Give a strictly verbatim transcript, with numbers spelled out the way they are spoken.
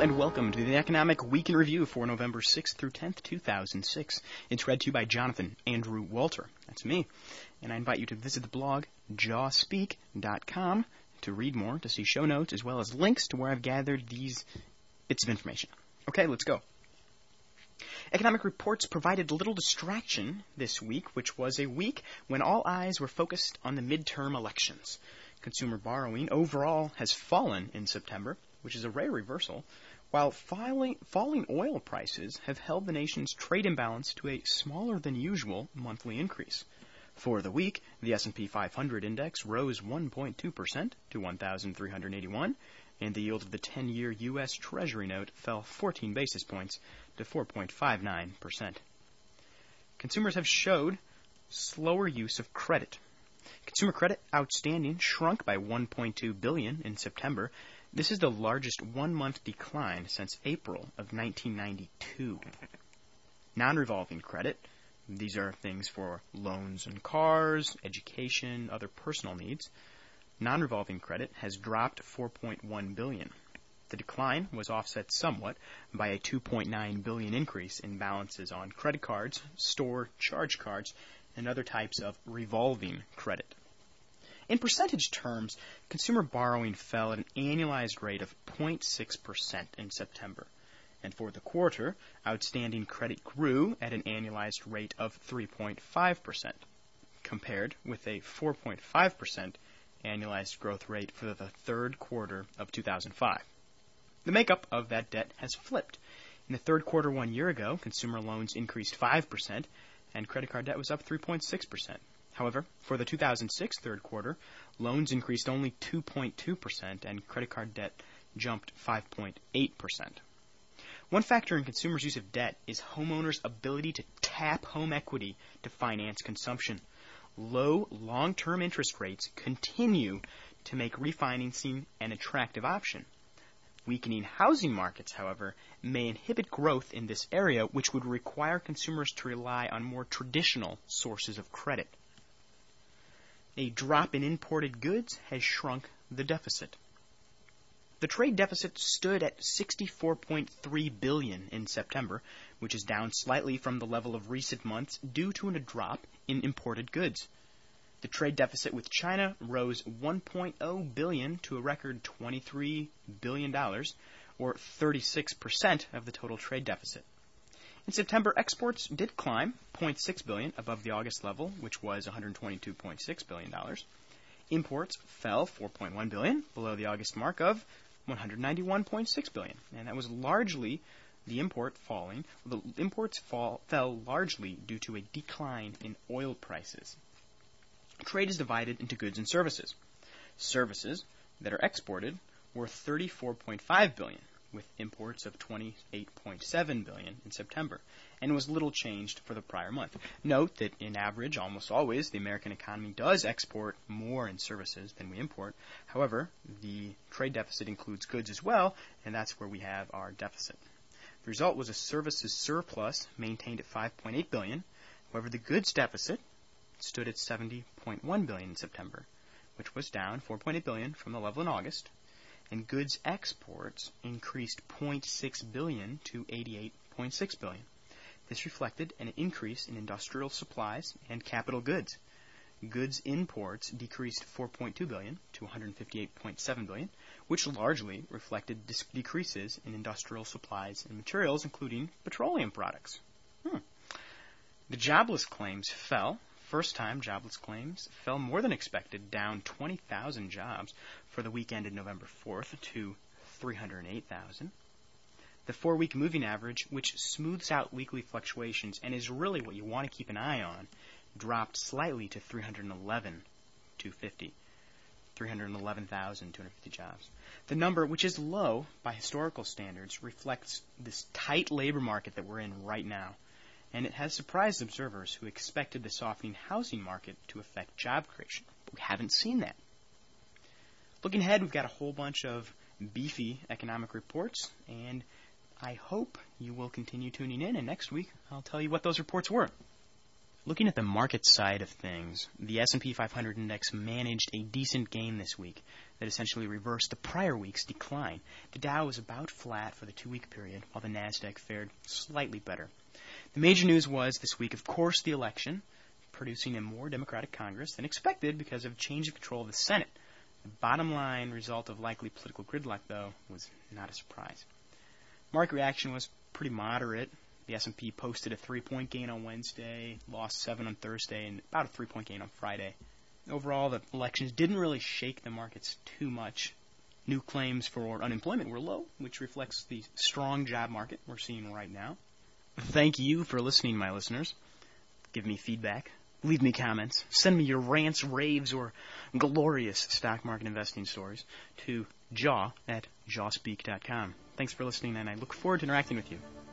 and welcome to the Economic Week in Review for November sixth through tenth, two thousand six. It's read to you by Jonathan Andrew Walter. That's me. And I invite you to visit the blog jaw speak dot com to read more, to see show notes, as well as links to where I've gathered these bits of information. Okay, let's go. Economic reports provided little distraction this week, which was a week when all eyes were focused on the midterm elections. Consumer borrowing overall has fallen in September, which is a rare reversal, while falling, falling oil prices have held the nation's trade imbalance to a smaller than usual monthly increase. For the week, the S and P five hundred index rose one point two percent to one thousand three hundred eighty-one, and the yield of the ten-year U S Treasury note fell fourteen basis points to four point five nine percent. Consumers have showed slower use of credit. Consumer credit outstanding shrunk by one point two billion dollars in September. This is the largest one-month decline since April of nineteen ninety-two. Non-revolving credit, these are things for loans and cars, education, other personal needs. Non-revolving credit has dropped four point one billion dollars. The decline was offset somewhat by a two point nine billion dollars increase in balances on credit cards, store charge cards, and other types of revolving credit. In percentage terms, consumer borrowing fell at an annualized rate of zero point six percent in September. And for the quarter, outstanding credit grew at an annualized rate of three point five percent, compared with a four point five percent annualized growth rate for the third quarter of two thousand five. The makeup of that debt has flipped. In the third quarter one year ago, consumer loans increased five percent, and credit card debt was up three point six percent. However, for the two thousand six third quarter, loans increased only two point two percent and credit card debt jumped five point eight percent. One factor in consumers' use of debt is homeowners' ability to tap home equity to finance consumption. Low long-term interest rates continue to make refinancing an attractive option. Weakening housing markets, however, may inhibit growth in this area, which would require consumers to rely on more traditional sources of credit. A drop in imported goods has shrunk the deficit. The trade deficit stood at sixty-four point three billion dollars in September, which is down slightly from the level of recent months due to a drop in imported goods. The trade deficit with China rose one point zero billion dollars to a record twenty-three billion dollars, or thirty-six percent of the total trade deficit. In September, exports did climb zero point six billion dollars above the August level, which was one hundred twenty-two point six billion dollars. Imports fell four point one billion dollars below the August mark of one hundred ninety-one point six billion dollars, and that was largely the import falling. The imports fall, fell largely due to a decline in oil prices. Trade is divided into goods and services. Services that are exported were thirty-four point five billion dollars, with imports of twenty-eight point seven billion dollars in September, and was little changed for the prior month. Note that in average, almost always, the American economy does export more in services than we import. However, the trade deficit includes goods as well, and that's where we have our deficit. The result was a services surplus maintained at five point eight billion dollars. However, the goods deficit stood at seventy point one billion dollars in September, which was down four point eight billion dollars from the level in August, and goods exports increased zero point six billion dollars to eighty-eight point six billion dollars. This reflected an increase in industrial supplies and capital goods. Goods imports decreased four point two billion dollars to one hundred fifty-eight point seven billion dollars, which largely reflected dis- decreases in industrial supplies and materials, including petroleum products. Hmm. The jobless claims fell. First-time jobless claims fell more than expected, down twenty thousand jobs for the week ended November fourth to three hundred eight thousand. The four-week moving average, which smooths out weekly fluctuations and is really what you want to keep an eye on, dropped slightly to three hundred eleven thousand two hundred fifty. three hundred eleven thousand two hundred fifty jobs. The number, which is low by historical standards, reflects this tight labor market that we're in right now. And it has surprised observers who expected the softening housing market to affect job creation. But we haven't seen that. Looking ahead, we've got a whole bunch of beefy economic reports, and I hope you will continue tuning in, and next week I'll tell you what those reports were. Looking at the market side of things, the S and P five hundred index managed a decent gain this week that essentially reversed the prior week's decline. The Dow was about flat for the two-week period, while the Nasdaq fared slightly better. The major news was this week, of course, the election, producing a more Democratic Congress than expected because of change of control of the Senate. The bottom line result of likely political gridlock, though, was not a surprise. Market reaction was pretty moderate. The S and P posted a three-point gain on Wednesday, lost seven on Thursday, and about a three-point gain on Friday. Overall, the elections didn't really shake the markets too much. New claims for unemployment were low, which reflects the strong job market we're seeing right now. Thank you for listening, my listeners. Give me feedback. Leave me comments. Send me your rants, raves, or glorious stock market investing stories to jaw at jawspeak dot com. Thanks for listening, and I look forward to interacting with you.